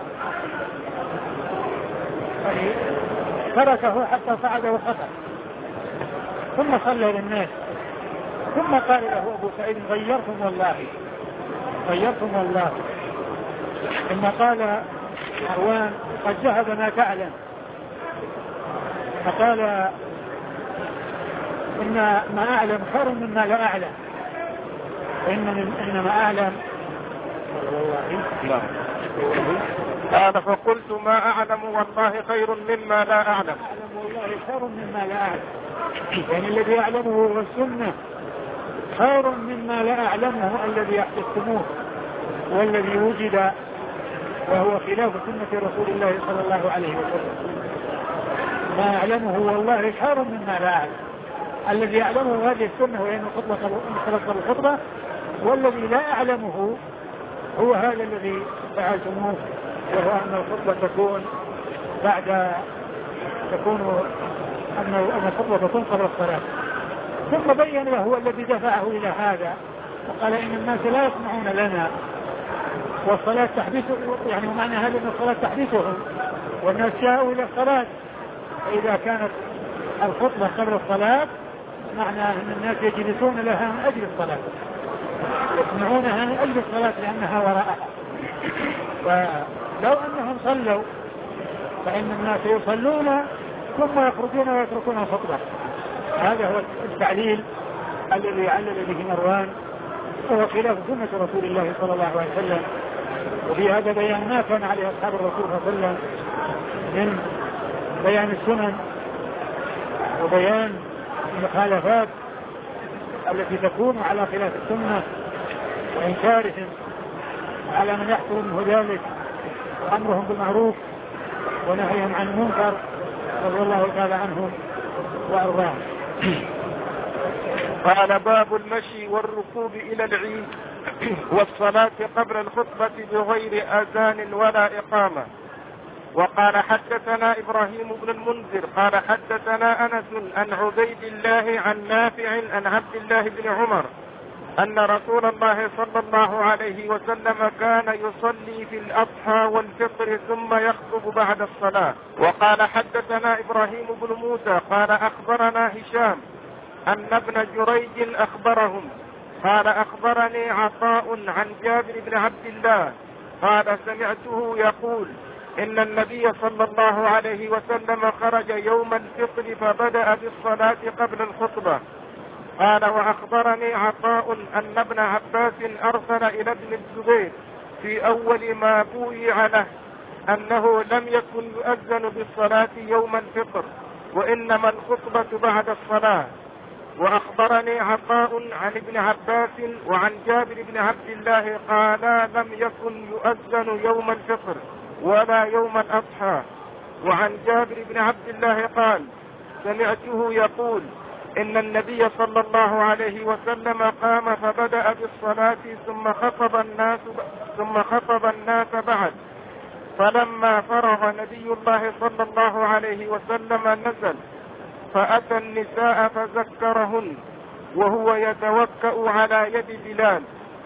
يعني تركه حتى صعد وخطب ثم صلى للناس، ثم قال له أبو سعيد غيرتم والله غيرتم والله، ثم قال مروان قد ذهب ما تعلم، فقال إن ما أعلم خير مما لا أعلم، وإن إنما أعلم لا. قال فقلت ما أعلم والله خير مما لا أعلم أعلم والله خير مما لا أعلم، يعني الذي أعلمه هو السنة خير مما لا أعلمه الذي يحدثتموه والذي وجد وهو خلاف سنة رسول الله صلى الله عليه وسلم. ما أعلمه والله خير مما لا أعلم. الذي يعلمه هذه السنة وهي خطبة الخطبة، والذي لا أعلمه هو هذا الذي فعلتموه، وهو أن الخطبة تكون بعد تكون أن الخطبة تكون قبل الصلاة. ثم بين له الذي دفعه إلى هذا وقال إن الناس لا يسمعون لنا والصلاة تحدثه، يعني معنى هذا أن الصلاة تحدثهم والناس جاءوا إلى الصلاة، فإذا كانت الخطبة قبل الصلاة معنى أن الناس يجلسون لها من أجل الصلاة، يسمعونها من أجل الصلاة لأنها وراءها. ولو أنهم صلوا فإن الناس يصلون ثم يخرجون ويتركون الخطبة. هذا هو التعليل الذي علل به مروان، وهو خلاف سنة رسول الله صلى الله عليه وسلم. وفي هذا بيان ما كان عليه أصحاب الرسول صلى الله عليه وسلم من بيان السنن وبيان المخالفات التي تكون على خلاف السنة وإنكارهم على من يحصل منه ذلك وأمرهم بالمعروف ونهيهم عن المنكر رضي الله تعالى عنهم وأرضاهم. قال باب المشي والركوب إلى العيد والصلاة قبل الخطبة بغير أذان ولا إقامة. وقال حدثنا إبراهيم بن المنذر قال حدثنا أنس عن عبيد الله عن نافع عن عبد الله بن عمر أن رسول الله صلى الله عليه وسلم كان يصلي في الأضحى والفطر ثم يخطب بعد الصلاة. وقال حدثنا إبراهيم بن موسى قال أخبرنا هشام أن ابن جريج أخبرهم قال أخبرني عطاء عن جابر بن عبد الله قال سمعته يقول إن النبي صلى الله عليه وسلم خرج يوم الفطر فبدأ بالصلاة قبل الخطبة. قال وأخبرني عطاء أن ابن عباس أرسل إلى ابن الزبير في أول ما بويع له أنه لم يكن يؤذن بالصلاة يوم الفطر وإنما الخطبة بعد الصلاة. وأخبرني عطاء عن ابن عباس وعن جابر بن عبد الله قالا لم يكن يؤذن يوم الفطر ولا يوم الأضحى. وعن جابر بن عبد الله قال سمعته يقول إن النبي صلى الله عليه وسلم قام فبدأ بالصلاة ثم خطب الناس ثم خطب الناس بعد. فلما فرغ نبي الله صلى الله عليه وسلم نزل فأتى النساء فذكرهن وهو يتوكأ على يد بلال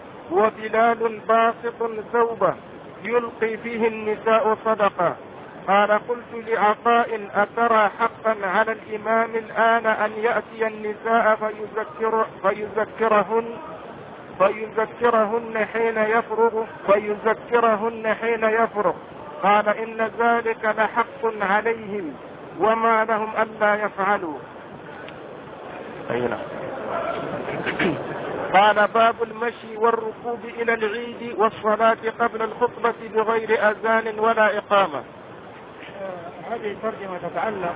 وبلال باسط ثوبه يلقي فيه النساء صدقة. قال قلت لعطاء أترى حقا على الإمام الآن أن يأتي النساء فيذكر فيذكرهن فيذكرهن حين يفرغ فيذكرهن حين يفرغ قال إن ذلك لحق عليهم وما لهم ألا يفعلوا. أينا. قال باب المشي والركوب إلى العيد والصلاة قبل الخطبة بغير أذان ولا إقامة. هذه الترجمة تتعلق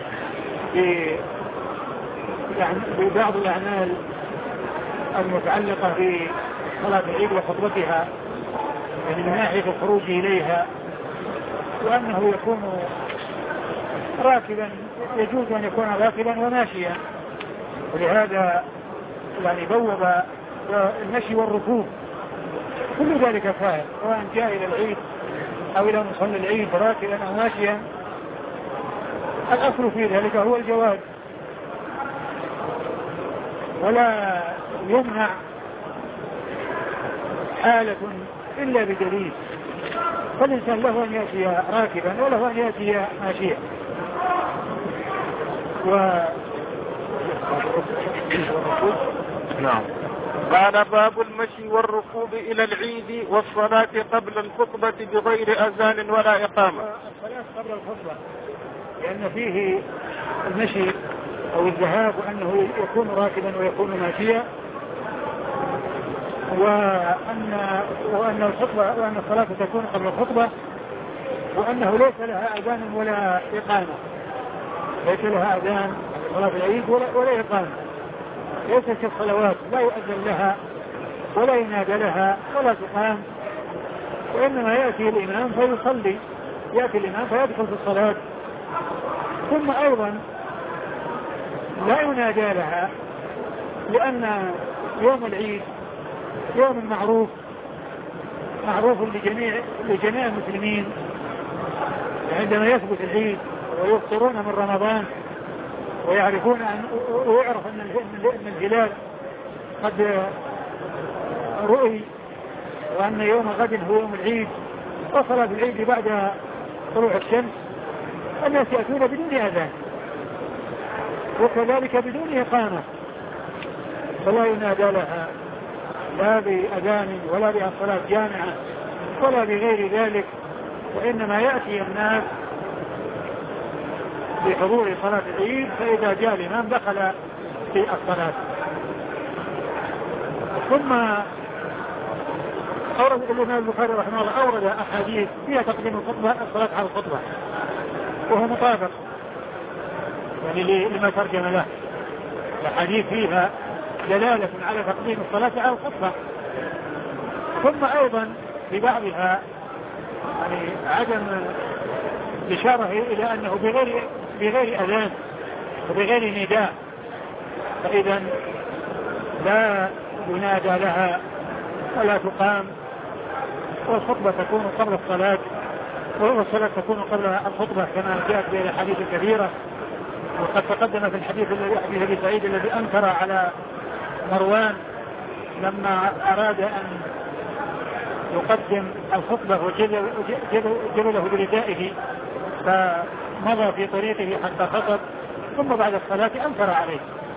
ببعض الأعمال المتعلقة بصلاة العيد وخطبتها، يعني من ناحية الخروج إليها، وأنه يكون راكبا، يجوز أن يكون راكبا وماشيا، ولهذا يعني بوب المشي والركوب كل ذلك فاعل، سواء جاء إلى العيد أو إلى مصلى العيد راكبا أو ماشيا، الأصل في ذلك هو الجواز، ولا يمنع حالة إلا بدليل. فالإنسان له أن يأتي راكبا وله أن يأتي ماشيا. و نعم. قال باب المشي والركوب إلى العيد والصلاة قبل الخطبة بغير أذان ولا إقامة. الصلاة قبل الخطبة لأن فيه المشي أو الذهاب وأنه يكون راكبا ويكون ماشيا، وأن وأن الخطبة وأن الصلاة تكون قبل الخطبة، وأنه ليس لها أذان ولا إقامة، ليس لها أذان صلاة العيد ولا, ولا إقامة، ليست كالصلوات لا يؤذن لها ولا ينادى لها ولا تقام، وإنما يأتي الإمام فيصلي، يأتي الإمام فيدخل في الصلاة. ثم أيضا لا ينادى لها لأن يوم العيد يوم معروف معروف لجميع لجميع المسلمين، عندما يثبت العيد ويفطرون من رمضان ويعرفون أن ويعرف أن الهلال قد رؤي وأن يوم غد هو يوم العيد وصلاة العيد بعد طلوع الشمس، الناس يأتون بدون أذان وكذلك بدون إقامة، فلا ينادى لها لا بأذان ولا بصلاة جامعة ولا بغير ذلك، وإنما يأتي الناس بحضور صلاة العيد، فإذا جاء الإمام دخل في الصلاة. ثم أورد الإمام البخاري رحمه الله أورد أحاديث فيها تقديم الخطبة الصلاة على الخطبة، وهو مطابق يعني لما ترجم له، الحديث فيها دلالة على تقديم الصلاة على الخطبة. ثم أيضا ببعضها يعني عدم الإشارة إلى أنه بغير بغير أذان وبغير نداء، فإذا لا ينادى لها ولا تقام، والخطبة تكون قبل الصلاة والصلاة تكون قبل الخطبة كما جاءت بها الحديث الكبيرة. وقد تقدم في الحديث الذي حديث أبي سعيد الذي أنكر على مروان لما أراد أن يقدم الخطبة وجبله بردائه فمضى في طريقه حتى خطب، ثم بعد الصلاة أنكر عليه.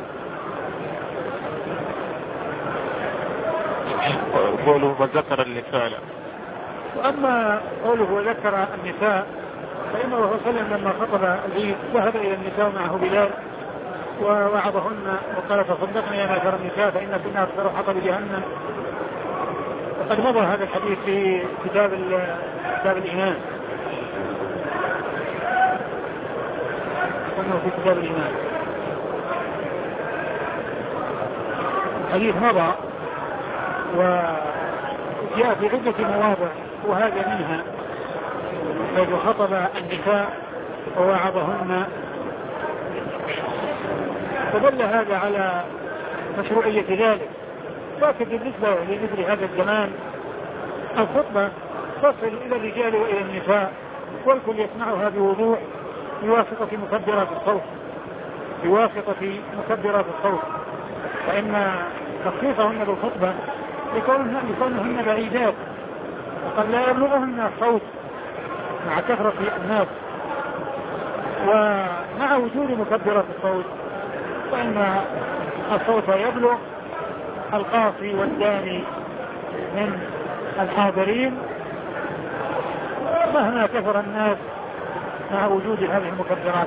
قوله وذكر النساء، وأما قوله وذكر النساء فإنه صلى الله عليه وسلم لما خطب العيد ذهب إلى النساء معه بلال ووعظهن وقال تصدقن يا معشر النساء فإن كنا أكثر حطب جهنم. وقد مضى هذا الحديث في كتاب كتاب الإيمان، أنه في كتاب الإيمان الحديث مضى وجاء في عدة مواضع وهذا منها، حيث خطب النساء ووعظهن، فدل هذا على مشروعية ذلك. لكن بالنسبة لمثل هذا الزمان الخطبة تصل إلى الرجال وإلى النساء والكل يسمعها بوضوح بواسطة مكبرات الصوت بواسطة مكبرات الصوت فإن تخصيصهن بالخطبة لكونهن بعيدات وقد لا يبلغهن الصوت مع كثرة الناس، ومع وجود مكبرات الصوت فإن الصوت يبلغ القاصي والداني من الحاضرين مهما كثر الناس مع وجود هذه المكبرات.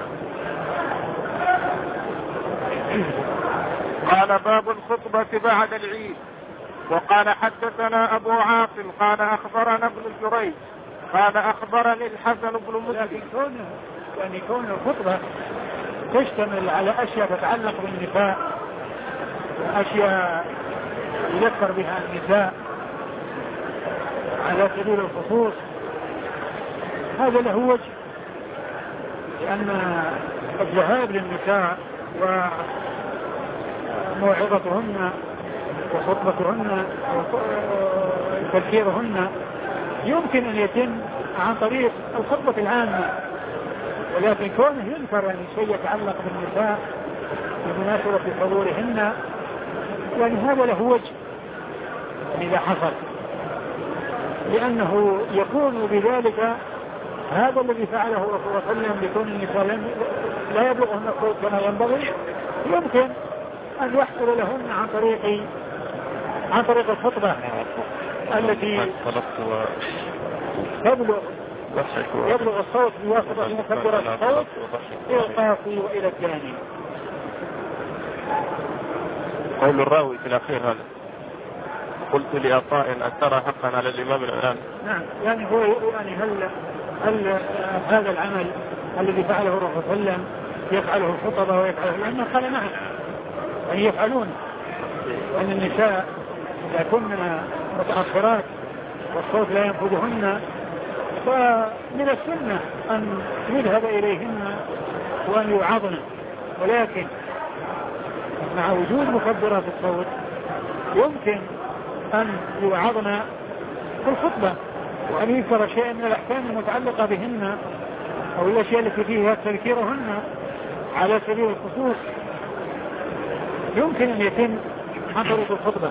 قال باب الخطبة بعد العيد. وقال حدثنا أبو عاصم قال أخبرنا ابن جريج قال أخبرني الحسن بن مسلم. يعني كون الخطبة تشتمل على أشياء تتعلق بالنساء، أشياء يذكر بها النساء على سبيل الخصوص، هذا له وجه، لأن الذهاب للنساء وموعظتهن وخطبتهن وتذكيرهن يمكن أن يتم عن طريق الخطبة العامة، ولكن كونه يذكر يعني شيء يتعلق بالنساء بمناسبة حضورهن يعني هذا له وجه إذا حصل، لأنه يكون بذلك هذا الذي فعله رسول الله صلى الله عليه وسلم بكون النساء لا يبلغهن الصوت كما ينبغي، يمكن أن يحصل لهن عن طريق عن طريق الخطبة التي تبلغ يبلغ الصوت بواسطة مكبرات الصوت إلى القاصي وإلى الجاني. قول الراوي في الأخير هذا قلت لعطاء أن ترى حقا على الإمام الآن. نعم، يعني هو يعني هل هل هذا العمل الذي فعله الرسول صلى الله عليه وسلم يفعله الخطبة ويفعله، لأنه قال نعم يعني يفعلون أن النساء إذا كن متأخرات والصوت لا ينفذهن فمن السنة أن يذهب إليهن وأن يوعظن، ولكن مع وجود مكبرات الصوت يمكن أن يوعظن في الخطبة وأن يذكر شيء من الأحكام المتعلقة بهن أو الأشياء التي فيها تذكيرهن على سبيل الخصوص يمكن أن يتم عن طريق الخطبة.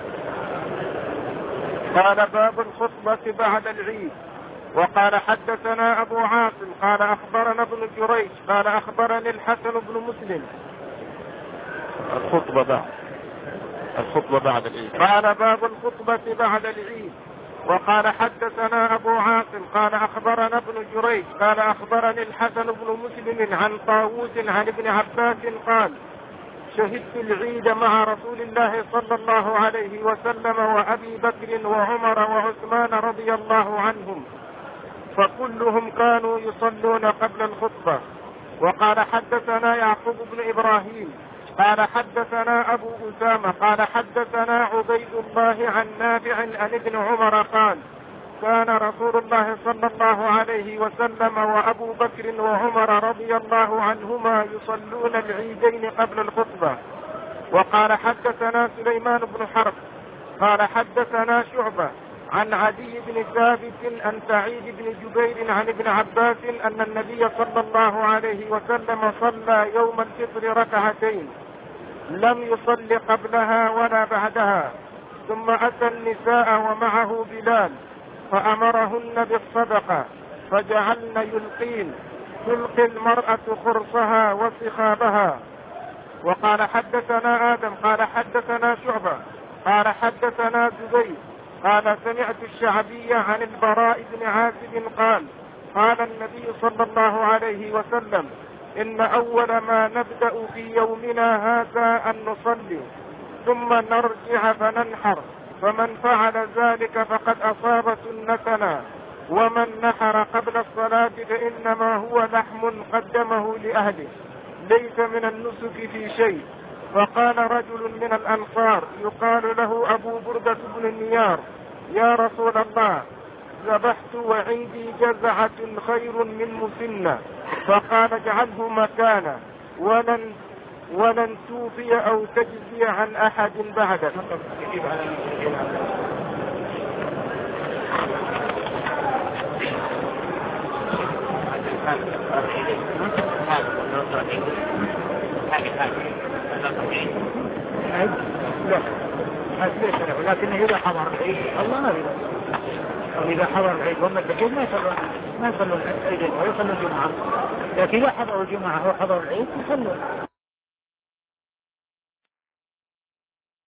قال باب الخطبة بعد العيد. وقال حدثنا أبو عاصم قال أخبرنا ابن جريج قال أخبرني الحسن بن مسلم. الخطبة بعد الخطبة بعد العيد. قال باب الخطبة بعد العيد. وقال حدثنا أبو عاصم قال أخبرنا ابن جريج قال أخبرني الحسن بن مسلم عن طاووس عن ابن عباس قال شهدت العيد مع رسول الله صلى الله عليه وسلم وأبي بكر وعمر وعثمان رضي الله عنهم فكلهم كانوا يصلون قبل الخطبة. وقال حدثنا يعقوب بن إبراهيم قال حدثنا أبو أسامة قال حدثنا عبيد الله عن نافع عن ابن عمر قال كان رسول الله صلى الله عليه وسلم وأبو بكر وعمر رضي الله عنهما يصلون العيدين قبل الخطبة. وقال حدثنا سليمان بن حرب قال حدثنا شعبة عن عدي بن ثابت عن سعيد بن جبير عن ابن عباس أن النبي صلى الله عليه وسلم صلى يوم الفطر ركعتين لم يصل قبلها ولا بعدها، ثم أتى النساء ومعه بلال فأمرهن بالصدقة فجعلن يلقين تلقي المرأة خرصها وسخابها. وقال حدثنا آدم قال حدثنا شعبة قال حدثنا زبير قال سمعت الشعبي عن البراء بن عازب قال قال النبي صلى الله عليه وسلم إن أول ما نبدأ في يومنا هذا أن نصلي ثم نرجع فننحر، فمن فعل ذلك فقد أصاب سنتنا، ومن نحر قبل الصلاة فإنما هو لحم قدمه لأهله ليس من النسك في شيء. فقال رجل من الأنصار يقال له أبو بردة بن النيار يا رسول الله ذبحت وعندي جزعة خير من مسنة، فقال اجعله مكانه ولن ولن توفي أو تجزي عن أحد بعدك. لكن إذا حضر العيد الله ما بيده، وإذا حضر العيد هم الدجال ما يصلون ما يصلون العيد ويصلون الجمعة، لكن إذا حضروا الجمعة وحضروا العيد يصلون.